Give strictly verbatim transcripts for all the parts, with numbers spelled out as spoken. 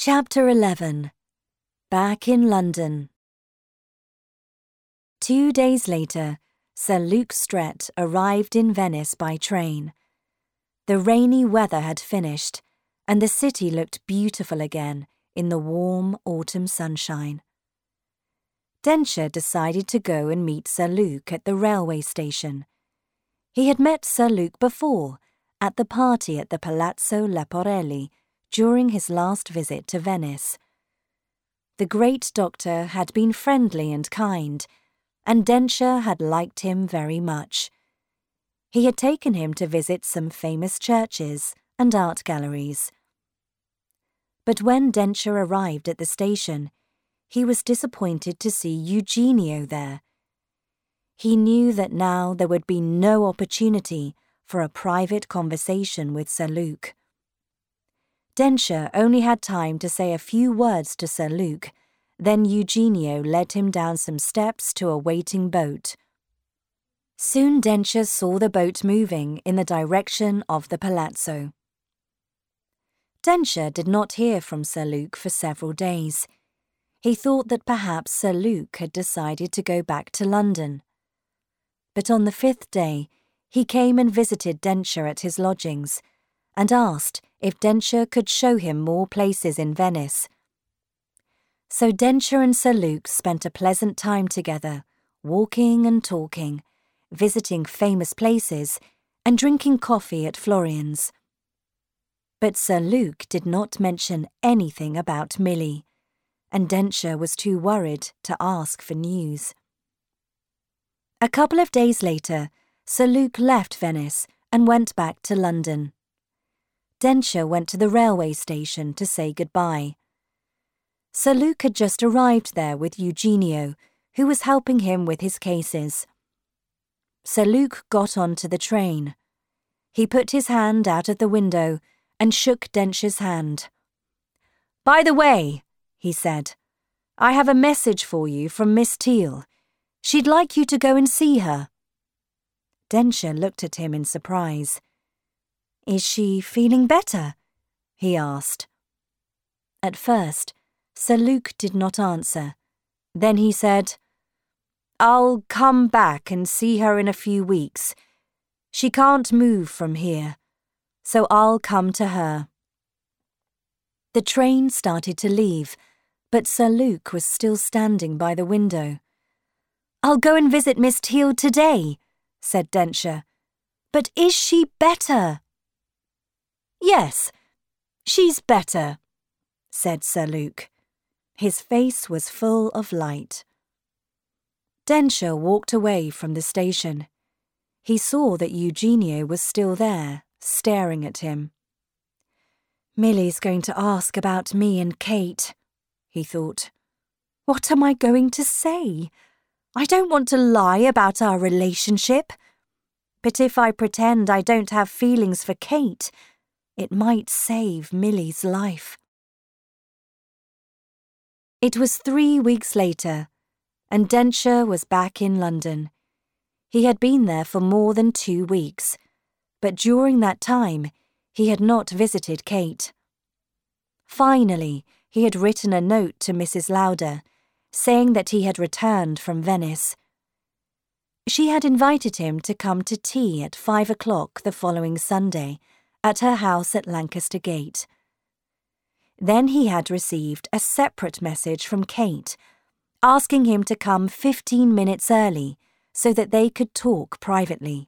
Chapter eleven. Back in London. Two days later, Sir Luke Strett arrived in Venice by train. The rainy weather had finished, and the city looked beautiful again in the warm autumn sunshine. Densher decided to go and meet Sir Luke at the railway station. He had met Sir Luke before, at the party at the Palazzo Leporelli, during his last visit to Venice. The great doctor had been friendly and kind, and Densher had liked him very much. He had taken him to visit some famous churches and art galleries. But when Densher arrived at the station, he was disappointed to see Eugenio there. He knew that now there would be no opportunity for a private conversation with Sir Luke. Densher only had time to say a few words to Sir Luke, then Eugenio led him down some steps to a waiting boat. Soon Densher saw the boat moving in the direction of the palazzo. Densher did not hear from Sir Luke for several days. He thought that perhaps Sir Luke had decided to go back to London. But on the fifth day, he came and visited Densher at his lodgings, and asked if Densher could show him more places in Venice. So Densher and Sir Luke spent a pleasant time together, walking and talking, visiting famous places, and drinking coffee at Florian's. But Sir Luke did not mention anything about Milly, and Densher was too worried to ask for news. A couple of days later, Sir Luke left Venice and went back to London. Densher went to the railway station to say goodbye. Sir Luke had just arrived there with Eugenio, who was helping him with his cases. Sir Luke got onto the train. He put his hand out of the window and shook Densher's hand. "By the way," he said, "I have a message for you from Miss Teal. She'd like you to go and see her." Densher looked at him in surprise. "Is she feeling better?" he asked. At first, Sir Luke did not answer. Then he said, "I'll come back and see her in a few weeks. She can't move from here, so I'll come to her." The train started to leave, but Sir Luke was still standing by the window. "I'll go and visit Miss Teal today," said Densher. "But is she better?" "Yes, she's better," said Sir Luke. His face was full of light. Densher walked away from the station. He saw that Eugenio was still there, staring at him. "Milly's going to ask about me and Kate," he thought. "What am I going to say? I don't want to lie about our relationship. But if I pretend I don't have feelings for Kate, it might save Milly's life." It was three weeks later, and Densher was back in London. He had been there for more than two weeks, but during that time he had not visited Kate. Finally, he had written a note to Missus Lauder, saying that he had returned from Venice. She had invited him to come to tea at five o'clock the following Sunday, at her house at Lancaster Gate. Then he had received a separate message from Kate, asking him to come fifteen minutes early so that they could talk privately.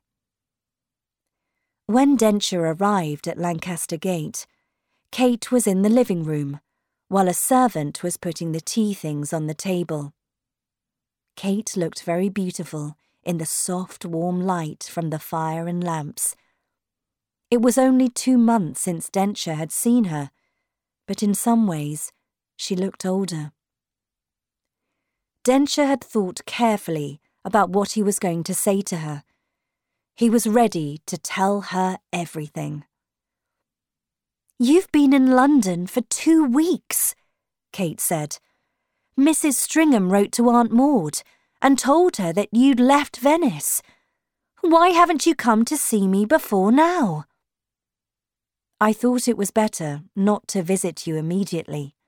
When Densher arrived at Lancaster Gate, Kate was in the living room, while a servant was putting the tea things on the table. Kate looked very beautiful in the soft, warm light from the fire and lamps. It was only two months since Densher had seen her, but in some ways she looked older. Densher had thought carefully about what he was going to say to her. He was ready to tell her everything. "You've been in London for two weeks," Kate said. "Missus Stringham wrote to Aunt Maud and told her that you'd left Venice. Why haven't you come to see me before now?" "I thought it was better not to visit you immediately,"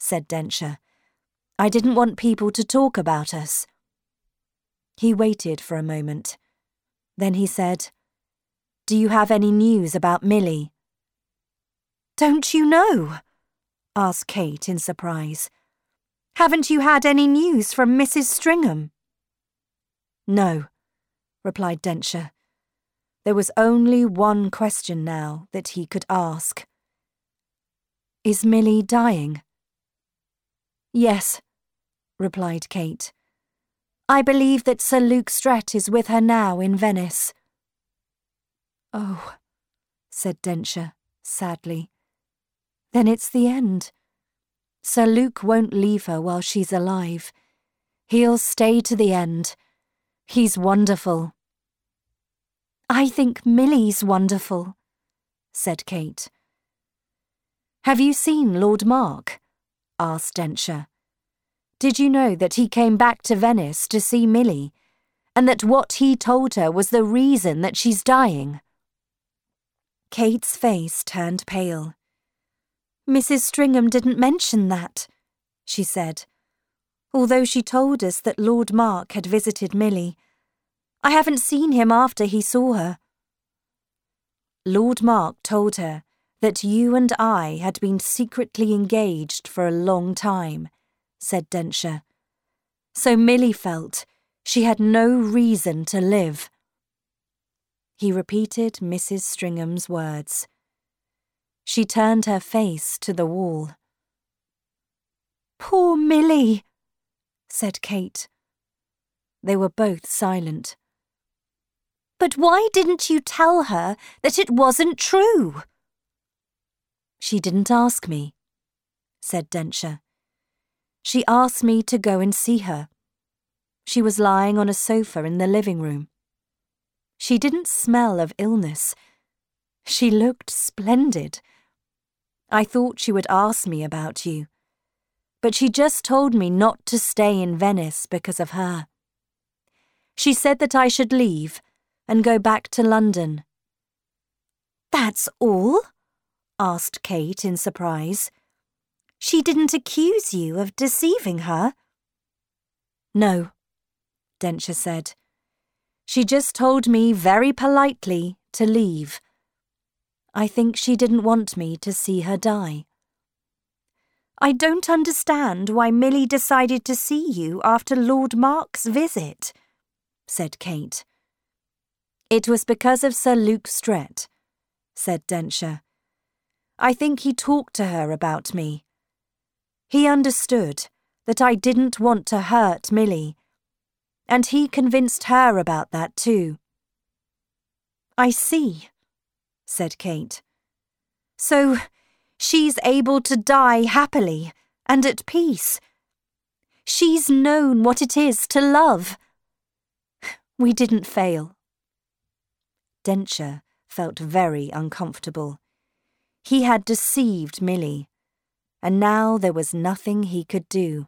said Densher. "I didn't want people to talk about us." He waited for a moment. Then he said, "Do you have any news about Milly?" "Don't you know?" asked Kate in surprise. "Haven't you had any news from Missus Stringham?" "No," replied Densher. There was only one question now that he could ask. "Is Milly dying?" "Yes," replied Kate. "I believe that Sir Luke Strett is with her now in Venice." "Oh," said Densher sadly. "Then it's the end. Sir Luke won't leave her while she's alive. He'll stay to the end. He's wonderful." "I think Milly's wonderful," said Kate. "Have you seen Lord Mark?" asked Densher. "Did you know that he came back to Venice to see Milly, and that what he told her was the reason that she's dying?" Kate's face turned pale. "Missus Stringham didn't mention that," she said, "although she told us that Lord Mark had visited Milly. I haven't seen him after he saw her." "Lord Mark told her that you and I had been secretly engaged for a long time," said Densher. "So Milly felt she had no reason to live." He repeated Missus Stringham's words. She turned her face to the wall. "Poor Milly," said Kate. They were both silent. "But why didn't you tell her that it wasn't true?" "She didn't ask me," said Densher. "She asked me to go and see her. She was lying on a sofa in the living room. She didn't smell of illness. She looked splendid. I thought she would ask me about you, but she just told me not to stay in Venice because of her. She said that I should leave and go back to London." "That's all?" asked Kate in surprise. "She didn't accuse you of deceiving her?" "No," Densher said. "She just told me very politely to leave. I think she didn't want me to see her die." "I don't understand why Milly decided to see you after Lord Mark's visit," said Kate. "It was because of Sir Luke Strett," said Densher. "I think he talked to her about me. He understood that I didn't want to hurt Milly, and he convinced her about that too." "I see," said Kate. "So she's able to die happily and at peace. She's known what it is to love. We didn't fail." Densher felt very uncomfortable. He had deceived Milly, and now there was nothing he could do.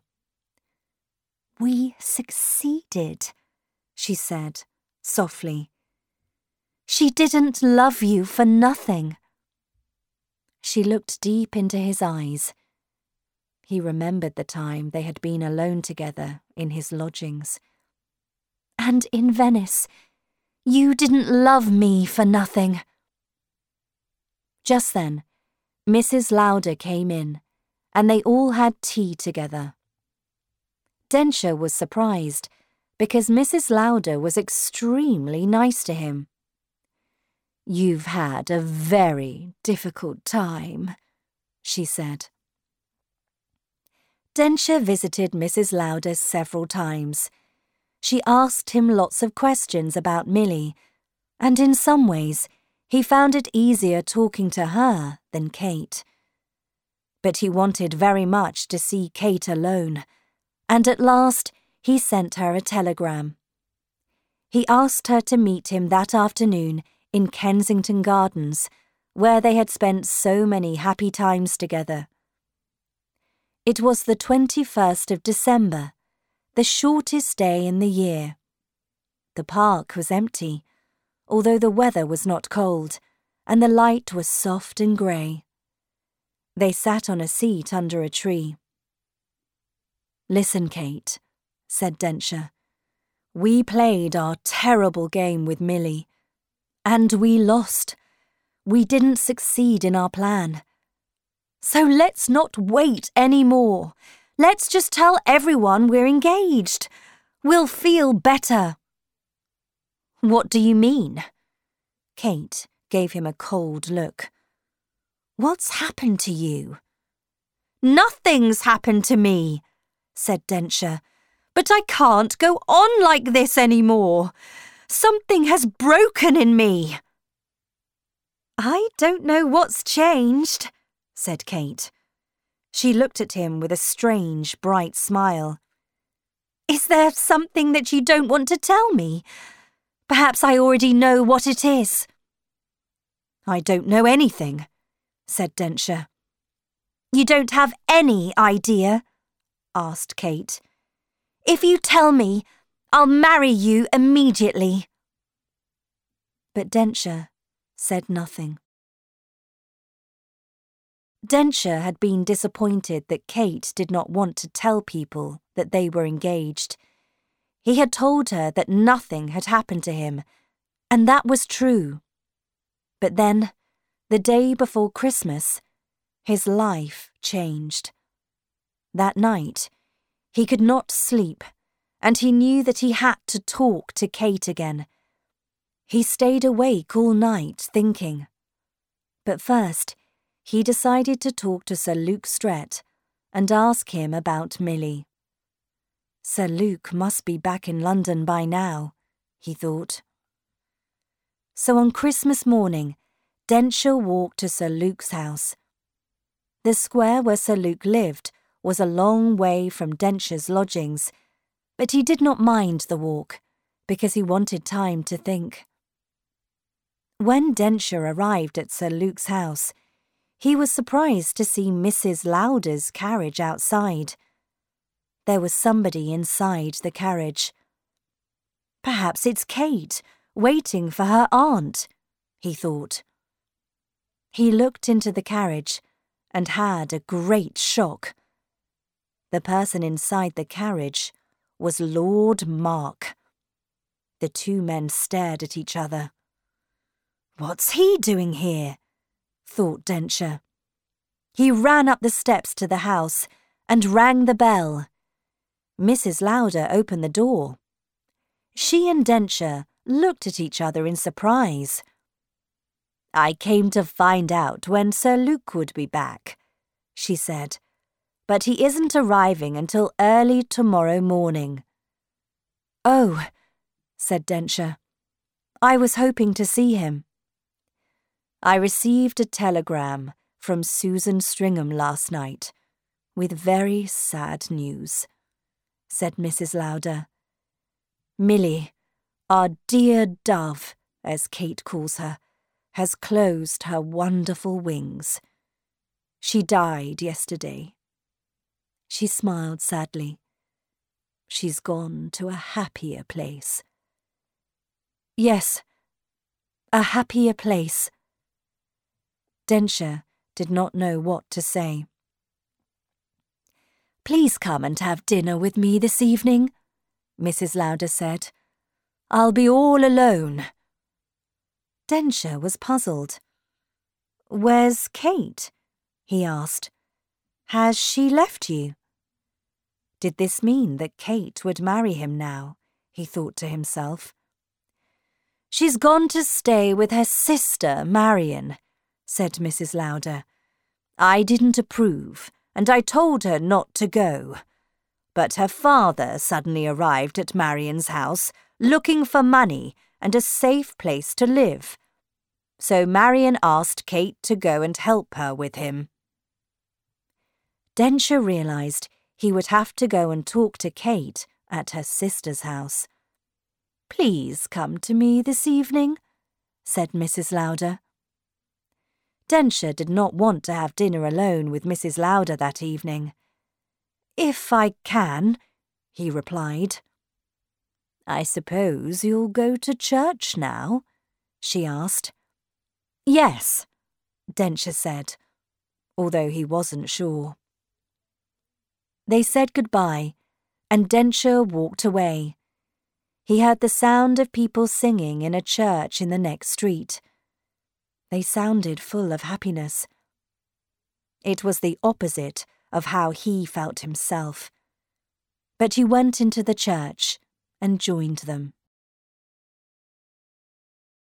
"We succeeded," she said softly. "She didn't love you for nothing." She looked deep into his eyes. He remembered the time they had been alone together in his lodgings. "And in Venice, you didn't love me for nothing." Just then, Missus Lauder came in, and they all had tea together. Densher was surprised, because Missus Lauder was extremely nice to him. "You've had a very difficult time," she said. Densher visited Missus Lauder several times. She asked him lots of questions about Milly, and in some ways he found it easier talking to her than Kate. But he wanted very much to see Kate alone, and at last he sent her a telegram. He asked her to meet him that afternoon in Kensington Gardens, where they had spent so many happy times together. It was the twenty-first of December, the shortest day in the year. The park was empty, although the weather was not cold, and the light was soft and grey. They sat on a seat under a tree. Listen, Kate, said Densher. We played our terrible game with Millie, and we lost. We didn't succeed in our plan. So let's not wait any more. Let's just tell everyone we're engaged. We'll feel better. What do you mean? Kate gave him a cold look. What's happened to you? Nothing's happened to me, said Densher. But I can't go on like this anymore. Something has broken in me. I don't know what's changed, said Kate. She looked at him with a strange, bright smile. Is there something that you don't want to tell me? Perhaps I already know what it is. I don't know anything, said Densher. You don't have any idea? Asked Kate. If you tell me, I'll marry you immediately. But Densher said nothing. Densher had been disappointed that Kate did not want to tell people that they were engaged. He had told her that nothing had happened to him, and that was true. But then, the day before Christmas, his life changed. That night, he could not sleep, and he knew that he had to talk to Kate again. He stayed awake all night thinking. But first, he decided to talk to Sir Luke Strett and ask him about Millie. Sir Luke must be back in London by now, he thought. So on Christmas morning, Densher walked to Sir Luke's house. The square where Sir Luke lived was a long way from Densher's lodgings, but he did not mind the walk, because he wanted time to think. When Densher arrived at Sir Luke's house, he was surprised to see Missus Lauder's carriage outside. There was somebody inside the carriage. Perhaps it's Kate, waiting for her aunt, he thought. He looked into the carriage and had a great shock. The person inside the carriage was Lord Mark. The two men stared at each other. What's he doing here? Thought Densher. He ran up the steps to the house and rang the bell. Missus Lauder opened the door. She and Densher looked at each other in surprise. I came to find out when Sir Luke would be back, she said. But he isn't arriving until early tomorrow morning. Oh, said Densher. I was hoping to see him. I received a telegram from Susan Stringham last night, with very sad news, said Missus Lauder. Millie, our dear dove, as Kate calls her, has closed her wonderful wings. She died yesterday. She smiled sadly. She's gone to a happier place. Yes, a happier place. Densher did not know what to say. Please come and have dinner with me this evening, Missus Lauder said. I'll be all alone. Densher was puzzled. Where's Kate? He asked. Has she left you? Did this mean that Kate would marry him now? He thought to himself. She's gone to stay with her sister, Marian, said Missus Lauder. I didn't approve, and I told her not to go. But her father suddenly arrived at Marian's house, looking for money and a safe place to live. So Marian asked Kate to go and help her with him. Densher realised he would have to go and talk to Kate at her sister's house. Please come to me this evening, said Missus Lauder. Densher did not want to have dinner alone with Missus Lauder that evening. If I can, he replied. I suppose you'll go to church now? She asked. Yes, Densher said, although he wasn't sure. They said goodbye and Densher walked away. He heard the sound of people singing in a church in the next street. They sounded full of happiness. It was the opposite of how he felt himself. But he went into the church and joined them.